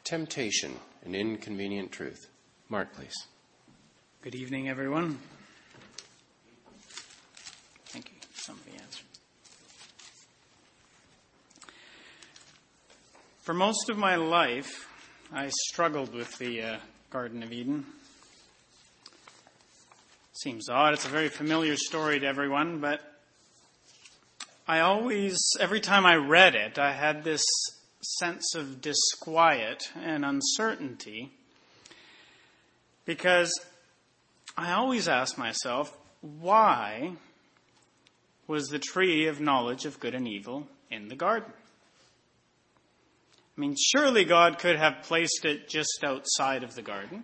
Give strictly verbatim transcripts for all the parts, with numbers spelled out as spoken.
temptation, an inconvenient truth. Mark, please. Good evening, everyone. Thank you. Somebody answered. For most of my life, I struggled with the uh, Garden of Eden. Seems odd. It's a very familiar story to everyone, but I always, every time I read it, I had this sense of disquiet and uncertainty, because I always ask myself, why was the tree of knowledge of good and evil in the garden? I mean, surely God could have placed it just outside of the garden.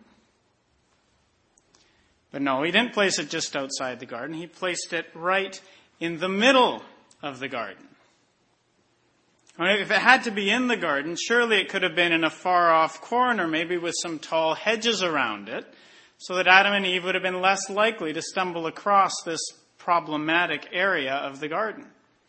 But no, he didn't place it just outside the garden. He placed it right in the middle of the garden. I mean, if it had to be in the garden, surely it could have been in a far-off corner, maybe with some tall hedges around it, so that Adam and Eve would have been less likely to stumble across this problematic area of the garden.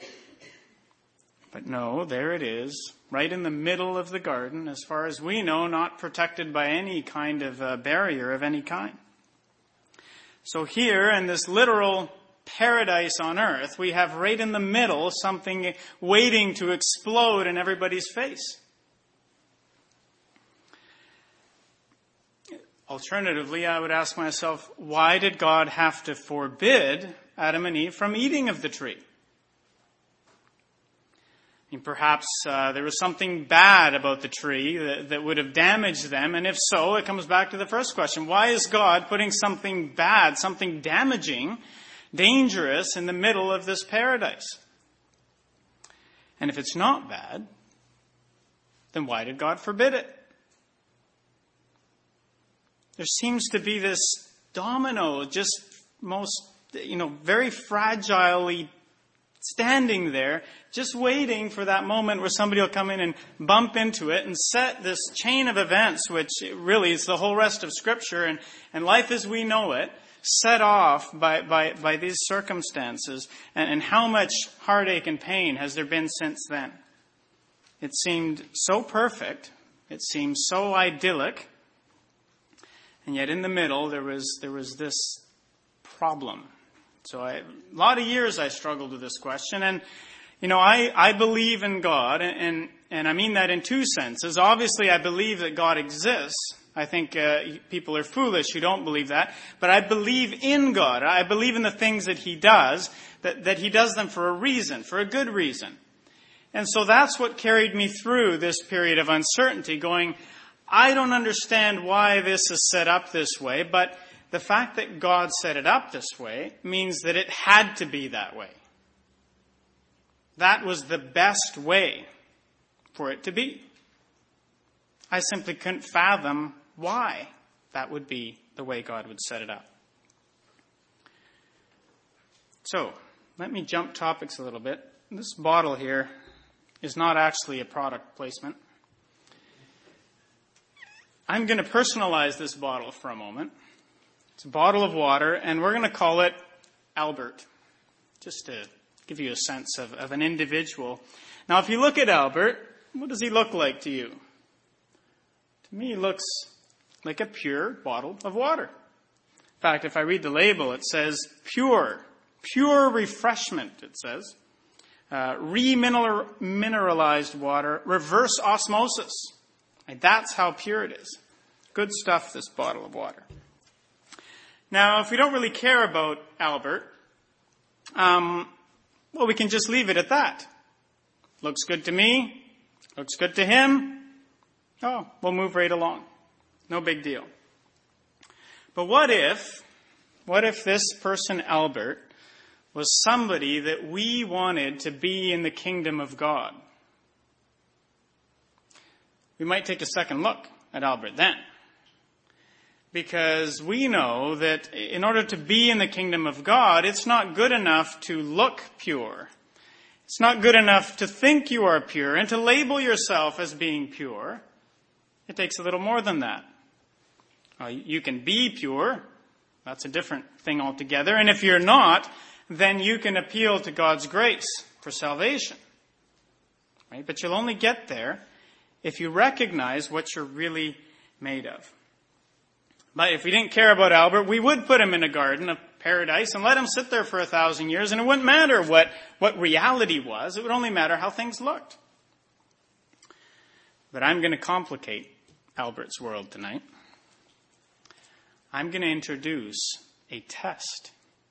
But no, there it is, right in the middle of the garden, as far as we know, not protected by any kind of uh, barrier of any kind. So here, in this literal paradise on earth, we have right in the middle something waiting to explode in everybody's face. Alternatively, I would ask myself, why did God have to forbid Adam and Eve from eating of the tree? I mean, perhaps uh, there was something bad about the tree that, that would have damaged them, and if so, it comes back to the first question. Why is God putting something bad, something damaging, dangerous in the middle of this paradise? And if it's not bad, then why did God forbid it? There seems to be this domino, just most, you know, very fragilely standing there, just waiting for that moment where somebody will come in and bump into it and set this chain of events, which really is the whole rest of Scripture and, and life as we know it, set off by, by, by these circumstances. And, and how much heartache and pain has there been since then? It seemed so perfect. It seemed so idyllic. And yet in the middle, there was there was this problem. So I, a lot of years I struggled with this question. And, you know, I, I believe in God. And, and, and I mean that in two senses. Obviously, I believe that God exists. I think uh, people are foolish who don't believe that. But I believe in God. I believe in the things that he does, that, that he does them for a reason, for a good reason. And so that's what carried me through this period of uncertainty, going, I don't understand why this is set up this way, but the fact that God set it up this way means that it had to be that way. That was the best way for it to be. I simply couldn't fathom why that would be the way God would set it up. So, let me jump topics a little bit. This bottle here is not actually a product placement. I'm going to personalize this bottle for a moment. It's a bottle of water, and we're going to call it Albert, just to give you a sense of, of an individual. Now, if you look at Albert, what does he look like to you? To me, he looks like a pure bottle of water. In fact, if I read the label, it says pure, pure refreshment, it says. Uh, remineralized water, reverse osmosis. And that's how pure it is. Good stuff, this bottle of water. Now, if we don't really care about Albert, um, well, we can just leave it at that. Looks good to me. Looks good to him. Oh, we'll move right along. No big deal. But what if, what if this person, Albert, was somebody that we wanted to be in the kingdom of God? We might take a second look at Albert then. Because we know that in order to be in the kingdom of God, it's not good enough to look pure. It's not good enough to think you are pure and to label yourself as being pure. It takes a little more than that. Uh, you can be pure. That's a different thing altogether. And if you're not, then you can appeal to God's grace for salvation. Right? But you'll only get there if you recognize what you're really made of. But if we didn't care about Albert, we would put him in a garden of paradise and let him sit there for a thousand years, and it wouldn't matter what, what reality was. It would only matter how things looked. But I'm going to complicate Albert's world tonight. I'm going to introduce a test.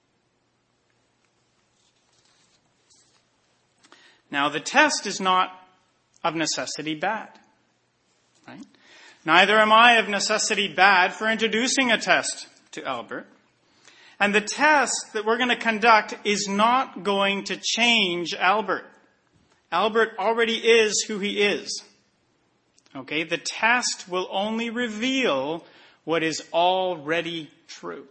Now, the test is not of necessity bad, right? Neither am I of necessity bad for introducing a test to Albert. And the test that we're going to conduct is not going to change Albert. Albert already is who he is. Okay, the test will only reveal what is already true.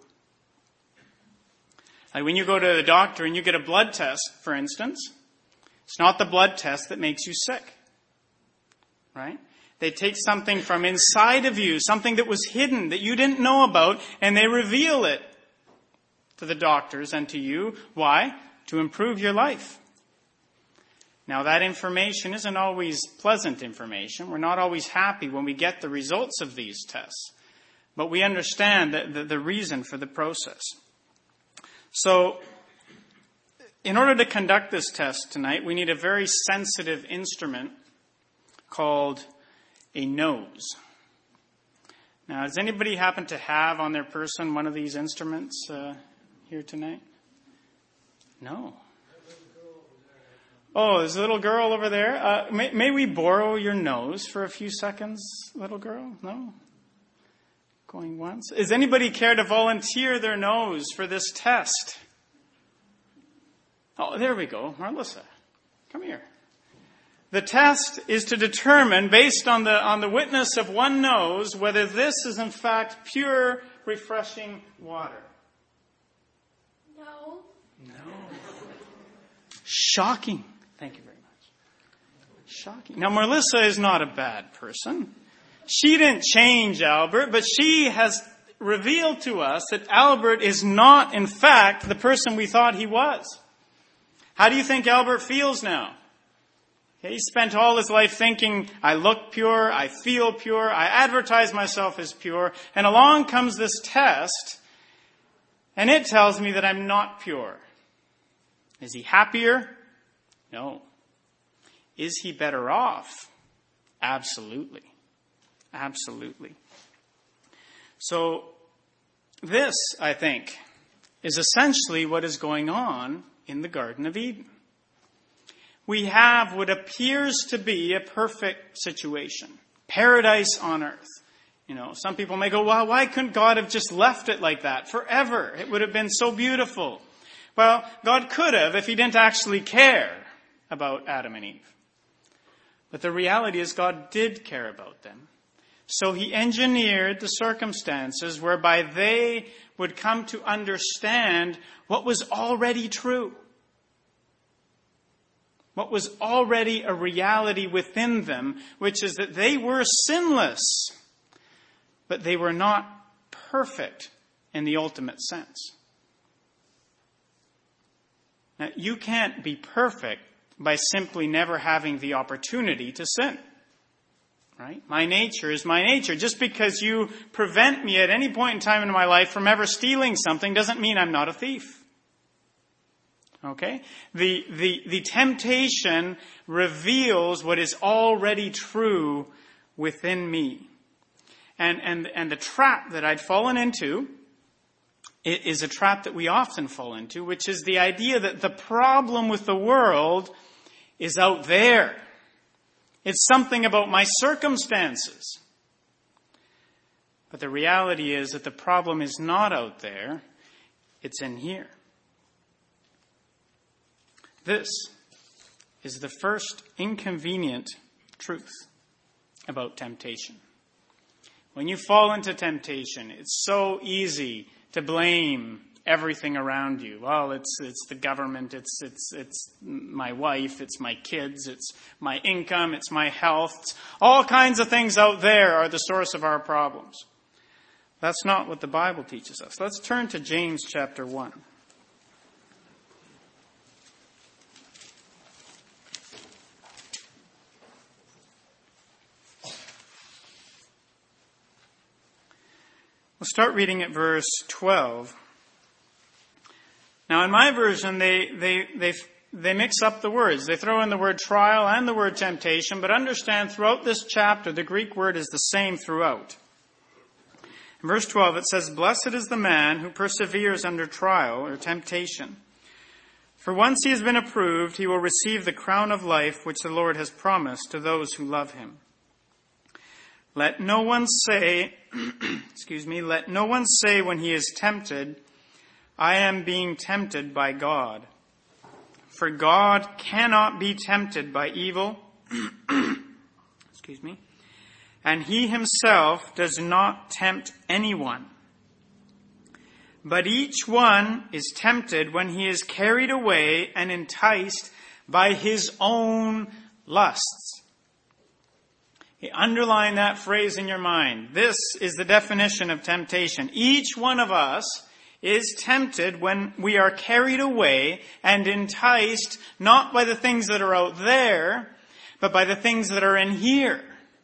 Like when you go to the doctor and you get a blood test, for instance, it's not the blood test that makes you sick, right? They take something from inside of you, something that was hidden, that you didn't know about, and they reveal it to the doctors and to you. Why? To improve your life. Now, that information isn't always pleasant information. We're not always happy when we get the results of these tests. But we understand the, the, the reason for the process. So, in order to conduct this test tonight, we need a very sensitive instrument called a nose. Now, does anybody happen to have on their person one of these instruments uh, here tonight? No. Oh, there's a little girl over there. Uh, may, may we borrow your nose for a few seconds, little girl? No? Going once. Does anybody care to volunteer their nose for this test? Oh, there we go. Marlissa, come here. The test is to determine, based on the, on the witness of one nose, whether this is in fact pure, refreshing water. No. No. Shocking. Thank you very much. Shocking. Now, Marlissa is not a bad person. She didn't change Albert, but she has revealed to us that Albert is not, in fact, the person we thought he was. How do you think Albert feels now? Okay, he spent all his life thinking, I look pure, I feel pure, I advertise myself as pure, and along comes this test, and it tells me that I'm not pure. Is he happier? No. Is he better off? Absolutely. Absolutely. So, this, I think, is essentially what is going on in the Garden of Eden. We have what appears to be a perfect situation. Paradise on earth. You know, some people may go, well, why couldn't God have just left it like that forever? It would have been so beautiful. Well, God could have if he didn't actually care about Adam and Eve. But the reality is God did care about them. So he engineered the circumstances whereby they would come to understand what was already true. What was already a reality within them, which is that they were sinless, but they were not perfect in the ultimate sense. Now, you can't be perfect by simply never having the opportunity to sin. Right? My nature is my nature. Just because you prevent me at any point in time in my life from ever stealing something doesn't mean I'm not a thief. Okay? The, the, the temptation reveals what is already true within me. And, and, and the trap that I'd fallen into is a trap that we often fall into, which is the idea that the problem with the world is out there. It's something about my circumstances. But the reality is that the problem is not out there. It's in here. This is the first inconvenient truth about temptation. When you fall into temptation, it's so easy to blame everything around you. Well, it's it's the government, it's it's it's my wife, it's my kids, it's my income, it's my health. It's all kinds of things out there are the source of our problems. That's not what the Bible teaches us. Let's turn to James chapter one. We'll start reading at verse twelve. Now in my version, they, they, they, they mix up the words. They throw in the word trial and the word temptation, but understand throughout this chapter, the Greek word is the same throughout. In verse twelve, it says, "Blessed is the man who perseveres under trial or temptation. For once he has been approved, he will receive the crown of life which the Lord has promised to those who love him. Let no one say, excuse me, let no one say when he is tempted, I am being tempted by God. For God cannot be tempted by evil, excuse me, and he himself does not tempt anyone. But each one is tempted when he is carried away and enticed by his own lusts." You underline that phrase in your mind. This is the definition of temptation. Each one of us is tempted when we are carried away and enticed not by the things that are out there, but by the things that are in here.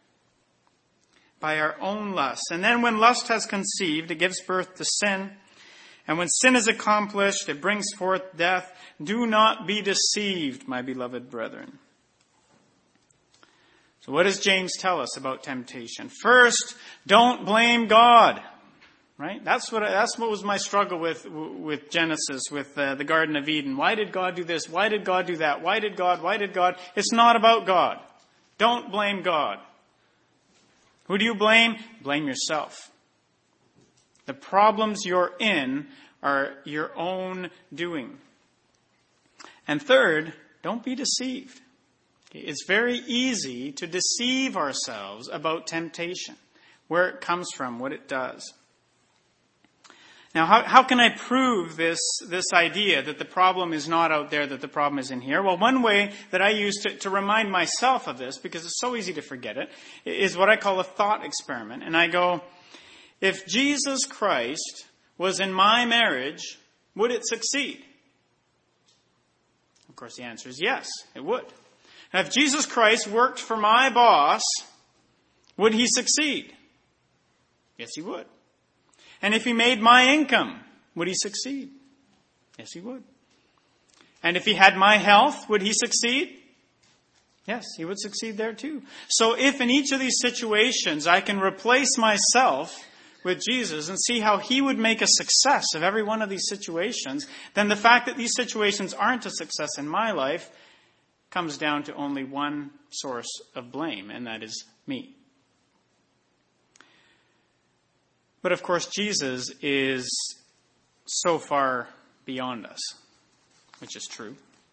By our own lust. And then when lust has conceived, it gives birth to sin. And when sin is accomplished, it brings forth death. Do not be deceived, my beloved brethren. So what does James tell us about temptation? First, don't blame God. Right? That's what that's what was my struggle with with Genesis, with uh, the Garden of Eden. Why did God do this? Why did God do that? Why did God? Why did God? It's not about God. Don't blame God. Who do you blame? Blame yourself. The problems you're in are your own doing. And third, don't be deceived. It's very easy to deceive ourselves about temptation, where it comes from, what it does. Now, how, how can I prove this, this idea that the problem is not out there, that the problem is in here? Well, one way that I use to, to remind myself of this, because it's so easy to forget it, is what I call a thought experiment. And I go, if Jesus Christ was in my marriage, would it succeed? Of course, the answer is yes, it would. Now, if Jesus Christ worked for my boss, would he succeed? Yes, he would. And if he made my income, would he succeed? Yes, he would. And if he had my health, would he succeed? Yes, he would succeed there too. So if in each of these situations I can replace myself with Jesus and see how he would make a success of every one of these situations, then the fact that these situations aren't a success in my life comes down to only one source of blame, and that is me. But of course, Jesus is so far beyond us, which is true.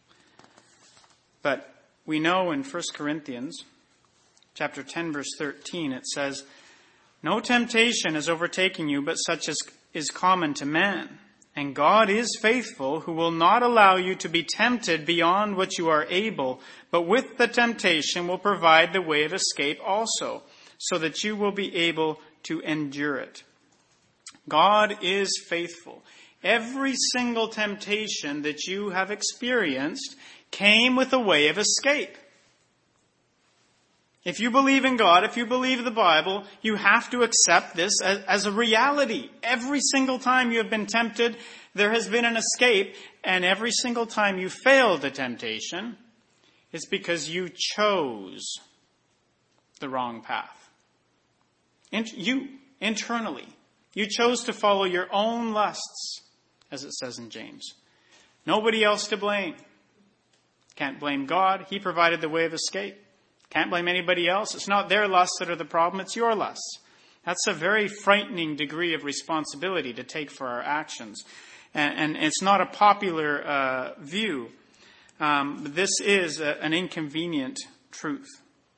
But we know in First Corinthians chapter ten, verse thirteen, it says, "No temptation is overtaking you, but such as is common to man. And God is faithful, who will not allow you to be tempted beyond what you are able, but with the temptation will provide the way of escape also, so that you will be able to endure it." God is faithful. Every single temptation that you have experienced came with a way of escape. If you believe in God, if you believe the Bible, you have to accept this as, as a reality. Every single time you have been tempted, there has been an escape. And every single time you failed the temptation, it's because you chose the wrong path. And you, internally, you chose to follow your own lusts, as it says in James. Nobody else to blame. Can't blame God. He provided the way of escape. Can't blame anybody else. It's not their lusts that are the problem, it's your lusts. That's a very frightening degree of responsibility to take for our actions. And, and it's not a popular uh, view. Um, but this is a, an inconvenient truth.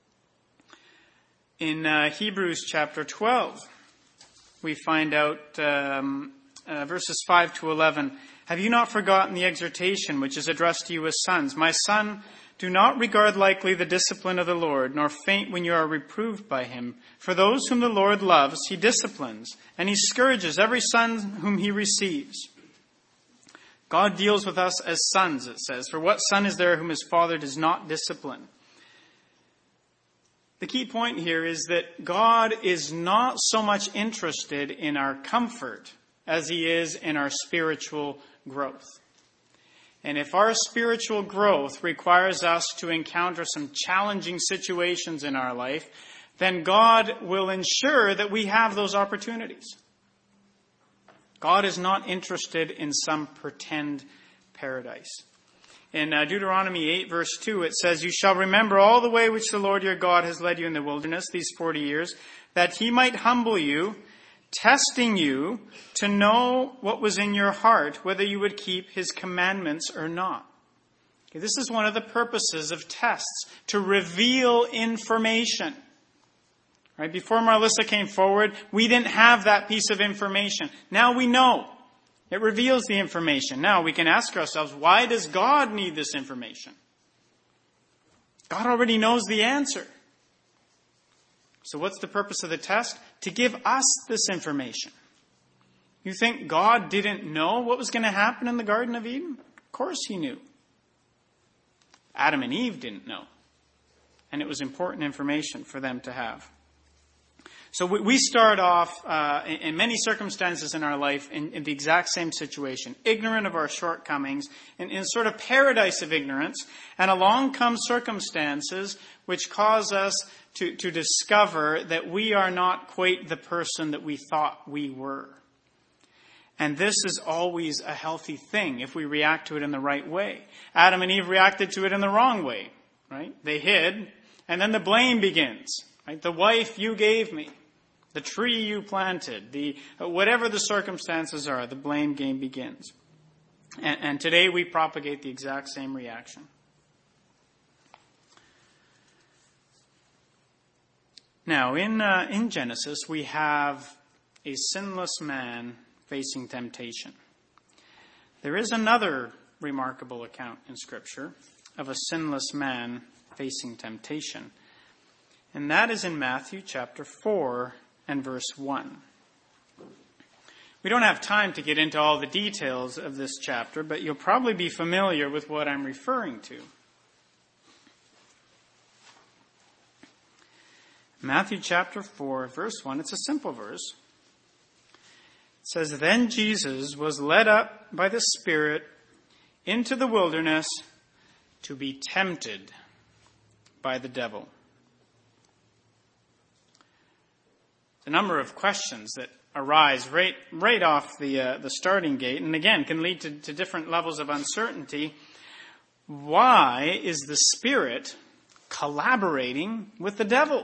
In uh, Hebrews chapter twelve, we find out um, uh, verses five to eleven. "Have you not forgotten the exhortation which is addressed to you as sons? My son, do not regard lightly the discipline of the Lord, nor faint when you are reproved by him. For those whom the Lord loves, he disciplines, and he scourges every son whom he receives." God deals with us as sons, it says. For what son is there whom his father does not discipline? The key point here is that God is not so much interested in our comfort as he is in our spiritual growth. And if our spiritual growth requires us to encounter some challenging situations in our life, then God will ensure that we have those opportunities. God is not interested in some pretend paradise. In uh, Deuteronomy eight, verse two, it says, "You shall remember all the way which the Lord your God has led you in the wilderness these forty years, that he might humble you, testing you to know what was in your heart, whether you would keep his commandments or not." Okay, this is one of the purposes of tests, to reveal information. Right? Before Marlissa came forward, we didn't have that piece of information. Now we know. It reveals the information. Now we can ask ourselves, why does God need this information? God already knows the answer. So what's the purpose of the test? To give us this information. You think God didn't know what was going to happen in the Garden of Eden? Of course he knew. Adam and Eve didn't know. And it was important information for them to have. So we start off uh, in many circumstances in our life in, in the exact same situation, ignorant of our shortcomings, in, in a sort of paradise of ignorance, and along come circumstances which cause us to, to discover that we are not quite the person that we thought we were. And this is always a healthy thing if we react to it in the right way. Adam and Eve reacted to it in the wrong way, right? They hid, and then the blame begins. Right? The wife you gave me, the tree you planted, the whatever the circumstances are, the blame game begins. And, and today we propagate the exact same reaction. Now, in uh, in Genesis, we have a sinless man facing temptation. There is another remarkable account in Scripture of a sinless man facing temptation. And that is in Matthew chapter four and verse one. We don't have time to get into all the details of this chapter, but you'll probably be familiar with what I'm referring to. Matthew chapter four, verse one, it's a simple verse. It says, "Then Jesus was led up by the Spirit into the wilderness to be tempted by the devil." A number of questions that arise right right off the uh, the starting gate, and again can lead to, to different levels of uncertainty. Why is the Spirit collaborating with the devil?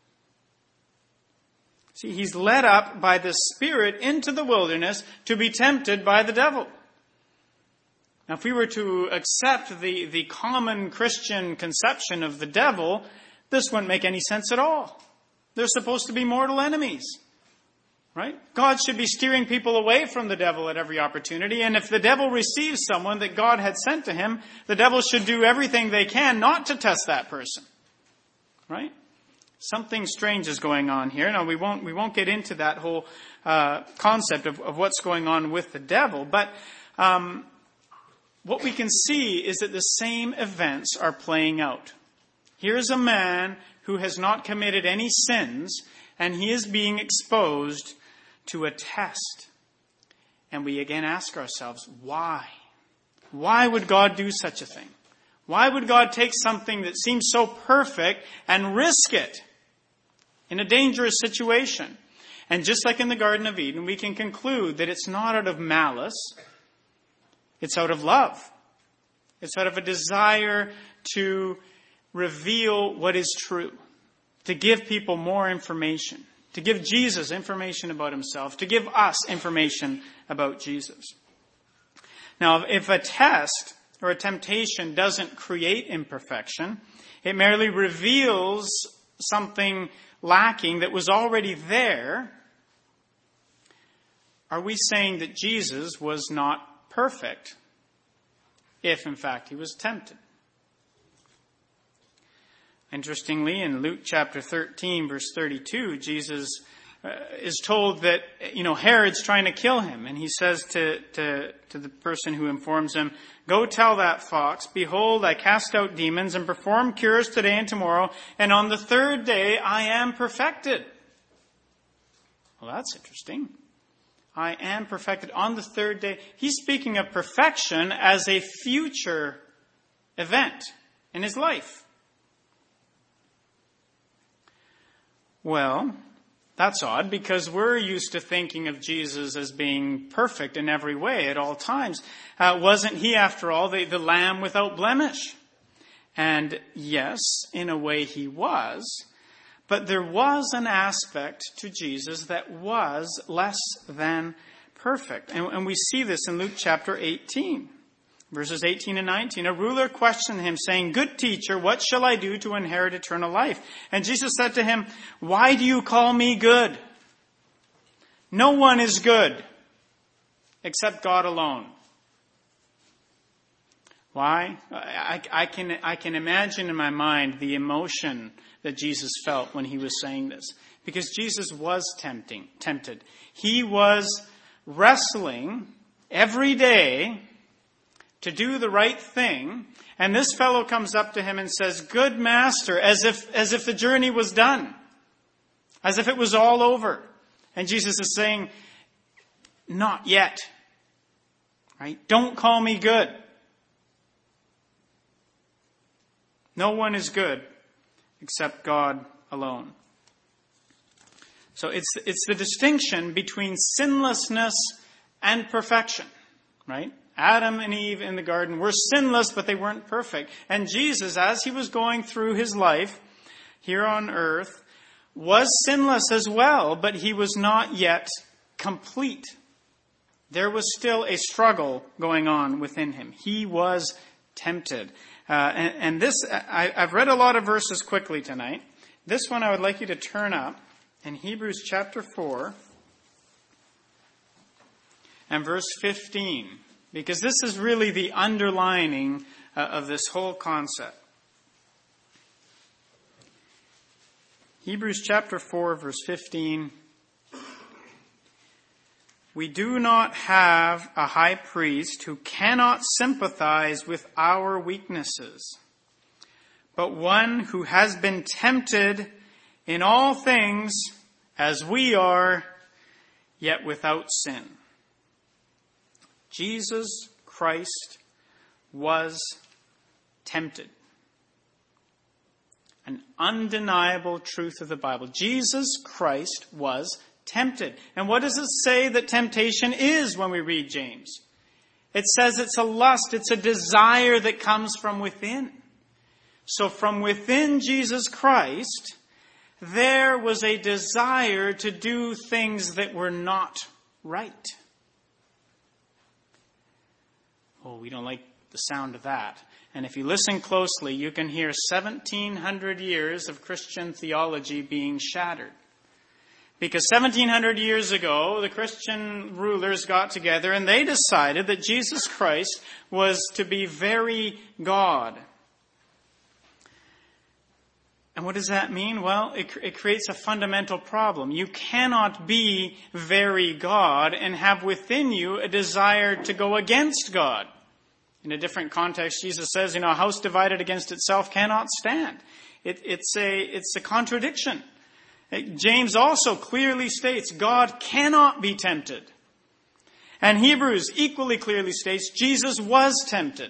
See, he's led up by the Spirit into the wilderness to be tempted by the devil. Now, if we were to accept the, the common Christian conception of the devil, this wouldn't make any sense at all. They're supposed to be mortal enemies, right? God should be steering people away from the devil at every opportunity. And if the devil receives someone that God had sent to him, the devil should do everything they can not to test that person, right? Something strange is going on here. Now, we won't we won't get into that whole uh, concept of, of what's going on with the devil, but um, what we can see is that the same events are playing out. Here's a man who has not committed any sins, and he is being exposed to a test. And we again ask ourselves, why? Why would God do such a thing? Why would God take something that seems so perfect and risk it in a dangerous situation? And just like in the Garden of Eden, we can conclude that it's not out of malice. It's out of love. It's out of a desire to reveal what is true, to give people more information, to give Jesus information about himself, to give us information about Jesus. Now, if a test or a temptation doesn't create imperfection, it merely reveals something lacking that was already there. Are we saying that Jesus was not perfect if, in fact, he was tempted? Interestingly, in Luke chapter thirteen, verse thirty-two, Jesus uh, is told that, you know, Herod's trying to kill him. And he says to, to, to the person who informs him, "Go tell that fox, behold, I cast out demons and perform cures today and tomorrow, and on the third day I am perfected." Well, that's interesting. I am perfected on the third day. He's speaking of perfection as a future event in his life. Well, that's odd, because we're used to thinking of Jesus as being perfect in every way at all times. Uh, wasn't he, after all, the, the lamb without blemish? And yes, in a way he was. But there was an aspect to Jesus that was less than perfect. And, and we see this in Luke chapter eighteen, verses eighteen and nineteen. A ruler questioned him, saying, "Good teacher, what shall I do to inherit eternal life?" And Jesus said to him, "Why do you call me good? No one is good except God alone." Why? I, I, can, I can imagine in my mind the emotion that Jesus felt when he was saying this. Because Jesus was tempting, tempted. He was wrestling every day to do the right thing. And this fellow comes up to him and says, "Good master," as if, as if the journey was done. As if it was all over. And Jesus is saying, "Not yet." Right? "Don't call me good. No one is good except God alone." So it's, it's the distinction between sinlessness and perfection, right? Adam and Eve in the garden were sinless, but they weren't perfect. And Jesus, as he was going through his life here on earth, was sinless as well, but he was not yet complete. There was still a struggle going on within him. He was tempted. Uh, and, and this, I, I've read a lot of verses quickly tonight. This one I would like you to turn up in Hebrews chapter four and verse fifteen, because this is really the underlining uh, of this whole concept. Hebrews chapter four, verse fifteen. "We do not have a high priest who cannot sympathize with our weaknesses, but one who has been tempted in all things as we are, yet without sin." Jesus Christ was tempted. An undeniable truth of the Bible. Jesus Christ was tempted. And what does it say that temptation is when we read James? It says it's a lust, it's a desire that comes from within. So from within Jesus Christ, there was a desire to do things that were not right. Oh, we don't like the sound of that. And if you listen closely, you can hear seventeen hundred years of Christian theology being shattered. Because seventeen hundred years ago, the Christian rulers got together and they decided that Jesus Christ was to be very God. And what does that mean? Well, it, it creates a fundamental problem. You cannot be very God and have within you a desire to go against God. In a different context, Jesus says, you know, a house divided against itself cannot stand. It, it's a, it's a contradiction. James also clearly states God cannot be tempted. And Hebrews equally clearly states Jesus was tempted.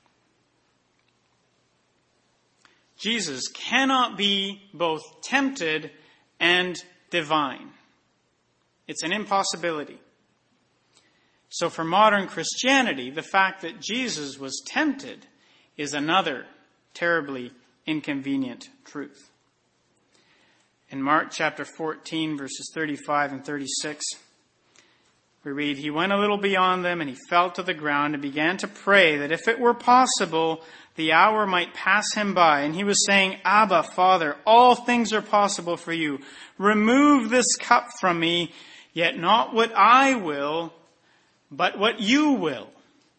Jesus cannot be both tempted and divine. It's an impossibility. So for modern Christianity, the fact that Jesus was tempted is another terribly inconvenient truth. In Mark chapter fourteen, verses thirty-five and thirty-six, we read, "He went a little beyond them, and he fell to the ground and began to pray that if it were possible, the hour might pass him by. And he was saying, 'Abba, Father, all things are possible for you. Remove this cup from me, yet not what I will, but what you will.'"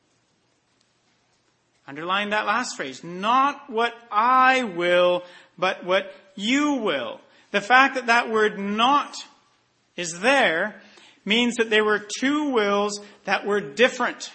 Underline that last phrase. Not what I will, but what you will. The fact that that word "not" is there means that there were two wills that were different.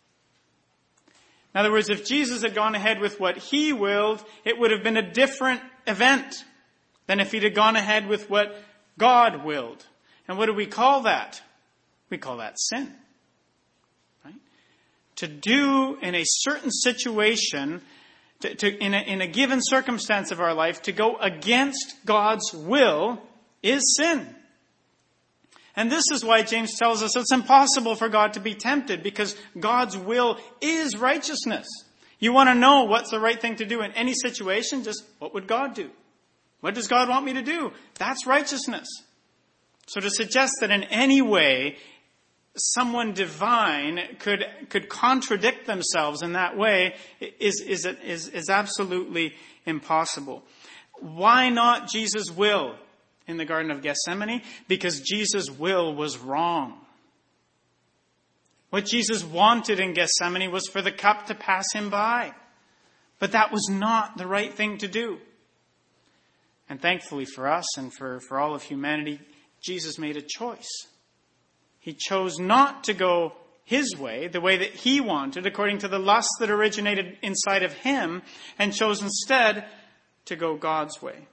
In other words, if Jesus had gone ahead with what he willed, it would have been a different event than if he'd have gone ahead with what God willed. And what do we call that? We call that sin. Right? To do in a certain situation, to, to, in, a, in a given circumstance of our life, to go against God's will is sin. And this is why James tells us it's impossible for God to be tempted, because God's will is righteousness. You want to know what's the right thing to do in any situation? Just, what would God do? What does God want me to do? That's righteousness. So to suggest that in any way someone divine could could contradict themselves in that way is is is, is absolutely impossible. Why not Jesus' will in the Garden of Gethsemane? Because Jesus' will was wrong. What Jesus wanted in Gethsemane was for the cup to pass him by. But that was not the right thing to do. And thankfully for us and for, for all of humanity, Jesus made a choice. He chose not to go his way, the way that he wanted, according to the lust that originated inside of him, and chose instead to go God's way.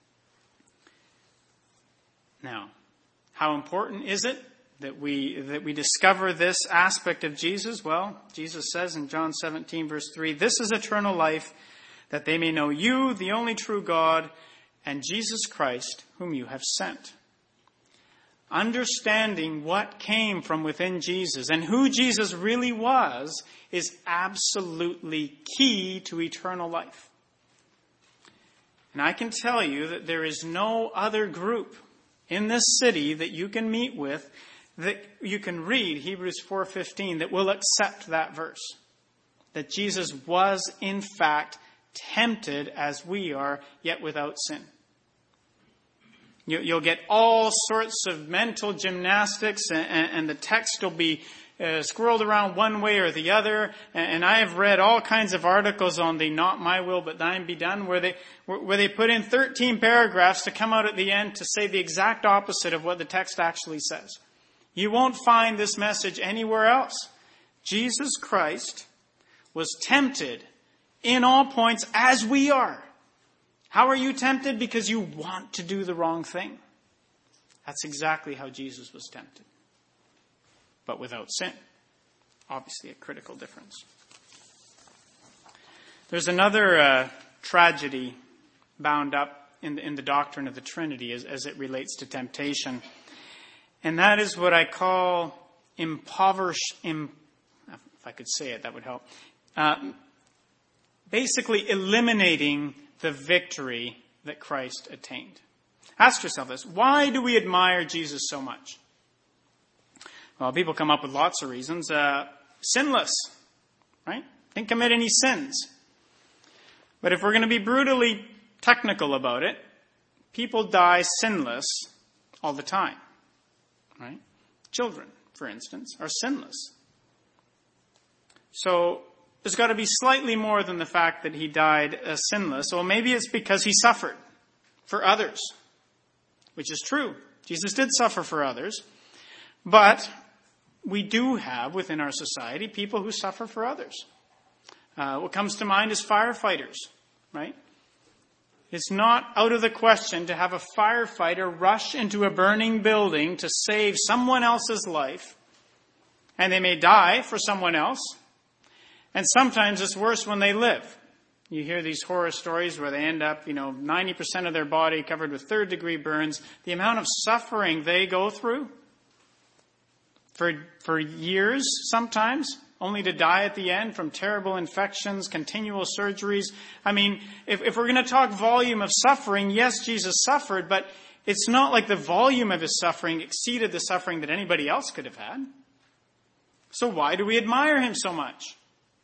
Now, how important is it that we that we discover this aspect of Jesus? Well, Jesus says in John seventeen, verse three, "This is eternal life, that they may know you, the only true God, and Jesus Christ, whom you have sent." Understanding what came from within Jesus and who Jesus really was is absolutely key to eternal life. And I can tell you that there is no other group in this city that you can meet with, that you can read Hebrews four fifteen, that will accept that verse. That Jesus was in fact tempted as we are, yet without sin. You'll get all sorts of mental gymnastics, and the text will be uh, scrolled around one way or the other. And I have read all kinds of articles on the "not my will but thine be done," where they where they put in thirteen paragraphs to come out at the end to say the exact opposite of what the text actually says. You won't find this message anywhere else. Jesus Christ was tempted in all points as we are. How are you tempted? Because you want to do the wrong thing. That's exactly how Jesus was tempted. But without sin. Obviously a critical difference. There's another uh, tragedy bound up in the, in the doctrine of the Trinity as, as it relates to temptation. And that is what I call impoverish, im, if I could say it, that would help. Uh, basically eliminating the victory that Christ attained. Ask yourself this. Why do we admire Jesus so much? Well, people come up with lots of reasons. Uh, sinless, right? Didn't commit any sins. But if we're going to be brutally technical about it, people die sinless all the time, right? Children, for instance, are sinless. So there's got to be slightly more than the fact that he died uh, sinless. Well, maybe it's because he suffered for others, which is true. Jesus did suffer for others. But we do have within our society people who suffer for others. Uh, what comes to mind is firefighters, right? It's not out of the question to have a firefighter rush into a burning building to save someone else's life. And they may die for someone else. And sometimes it's worse when they live. You hear these horror stories where they end up, you know, ninety percent of their body covered with third degree burns. The amount of suffering they go through for, for years sometimes, only to die at the end from terrible infections, continual surgeries. I mean, if, if we're going to talk volume of suffering, yes, Jesus suffered, but it's not like the volume of his suffering exceeded the suffering that anybody else could have had. So why do we admire him so much?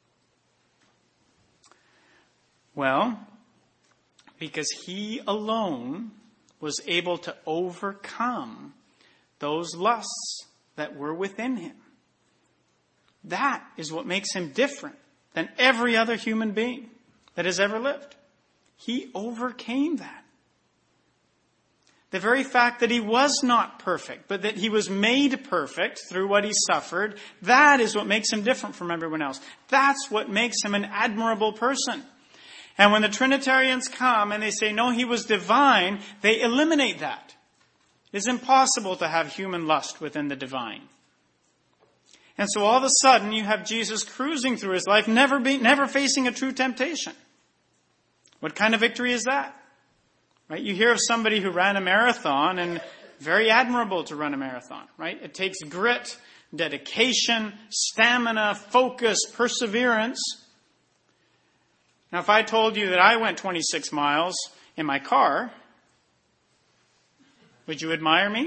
Well, because he alone was able to overcome those lusts that were within him. That is what makes him different than every other human being that has ever lived. He overcame that. The very fact that he was not perfect, but that he was made perfect through what he suffered, that is what makes him different from everyone else. That's what makes him an admirable person. And when the Trinitarians come and they say, no, he was divine, they eliminate that. It is impossible to have human lust within the divine. And so all of a sudden you have Jesus cruising through his life, never be, never facing a true temptation. What kind of victory is that? Right? You hear of somebody who ran a marathon, and very admirable to run a marathon, right? It takes grit, dedication, stamina, focus, perseverance. Now, if I told you that I went twenty-six miles in my car, would you admire me?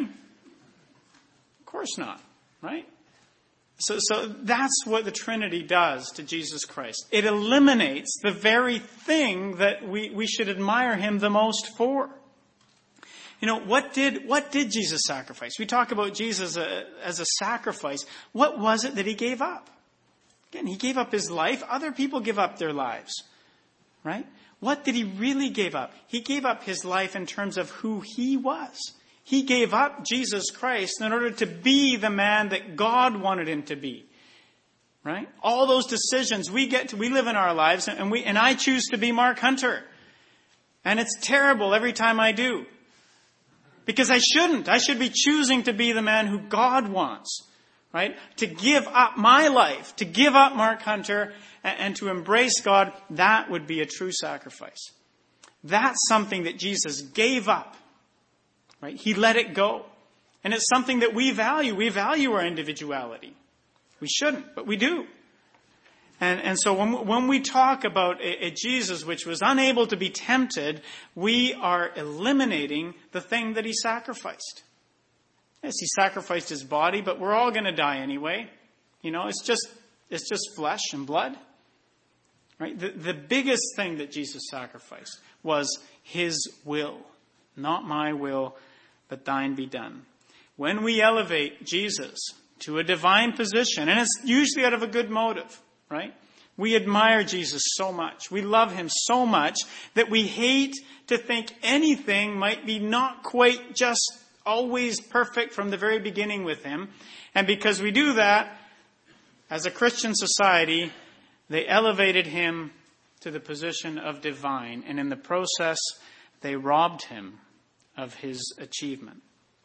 Of course not, right? So, so that's what the Trinity does to Jesus Christ. It eliminates the very thing that we, we should admire him the most for. You know, what did, what did Jesus sacrifice? We talk about Jesus a, as a sacrifice. What was it that he gave up? Again, he gave up his life. Other people give up their lives, right? What did he really give up? He gave up his life in terms of who he was. He gave up Jesus Christ in order to be the man that God wanted him to be. Right? All those decisions we get to, we live in our lives, and we, and I choose to be Mark Hunter. And it's terrible every time I do. Because I shouldn't. I should be choosing to be the man who God wants. Right? To give up my life, to give up Mark Hunter, and, and to embrace God, that would be a true sacrifice. That's something that Jesus gave up. Right? He let it go. And it's something that we value. We value our individuality. We shouldn't, but we do. And, and so when, when we talk about a, a Jesus which was unable to be tempted, we are eliminating the thing that he sacrificed. Yes, he sacrificed his body, but we're all going to die anyway. You know, it's just, it's just flesh and blood. Right? The, the biggest thing that Jesus sacrificed was his will. Not my will, but thine be done. When we elevate Jesus to a divine position, and it's usually out of a good motive, right? We admire Jesus so much. We love him so much that we hate to think anything might be not quite just always perfect from the very beginning with him. And because we do that, as a Christian society, they elevated him to the position of divine. And in the process, they robbed him of his achievement.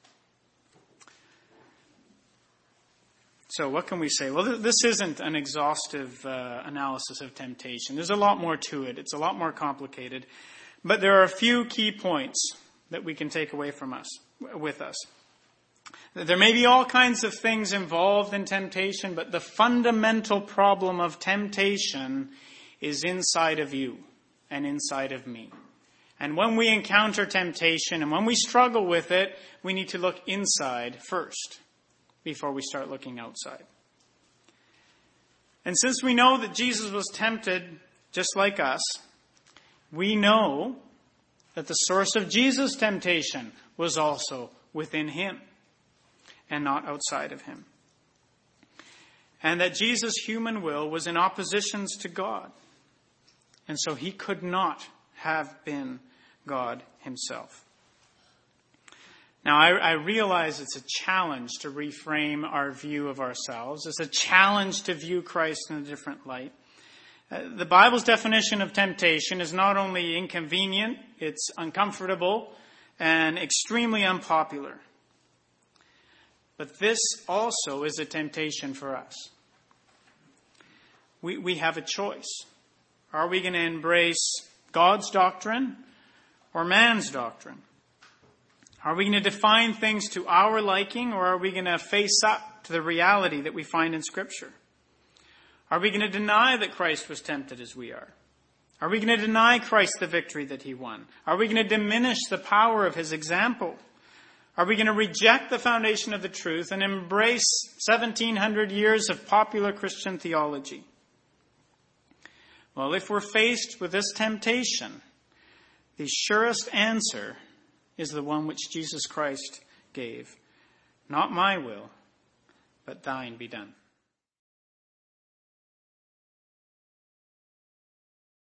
So what can we say? Well, th- this isn't an exhaustive uh, analysis of temptation. There's a lot more to it. It's a lot more complicated. But there are a few key points that we can take away from us, with us. There may be all kinds of things involved in temptation, but the fundamental problem of temptation is inside of you and inside of me. And when we encounter temptation and when we struggle with it, we need to look inside first before we start looking outside. And since we know that Jesus was tempted just like us, we know that the source of Jesus' temptation was also within him and not outside of him. And that Jesus' human will was in oppositions to God. And so he could not have been God himself. Now, I, I realize it's a challenge to reframe our view of ourselves. It's a challenge to view Christ in a different light. Uh, the Bible's definition of temptation is not only inconvenient, it's uncomfortable and extremely unpopular. But this also is a temptation for us. We, we have a choice. Are we going to embrace God's doctrine or man's doctrine? Are we going to define things to our liking, or are we going to face up to the reality that we find in Scripture? Are we going to deny that Christ was tempted as we are? Are we going to deny Christ the victory that he won? Are we going to diminish the power of his example? Are we going to reject the foundation of the truth and embrace seventeen hundred years of popular Christian theology? Well, if we're faced with this temptation, the surest answer is the one which Jesus Christ gave. Not my will, but thine be done.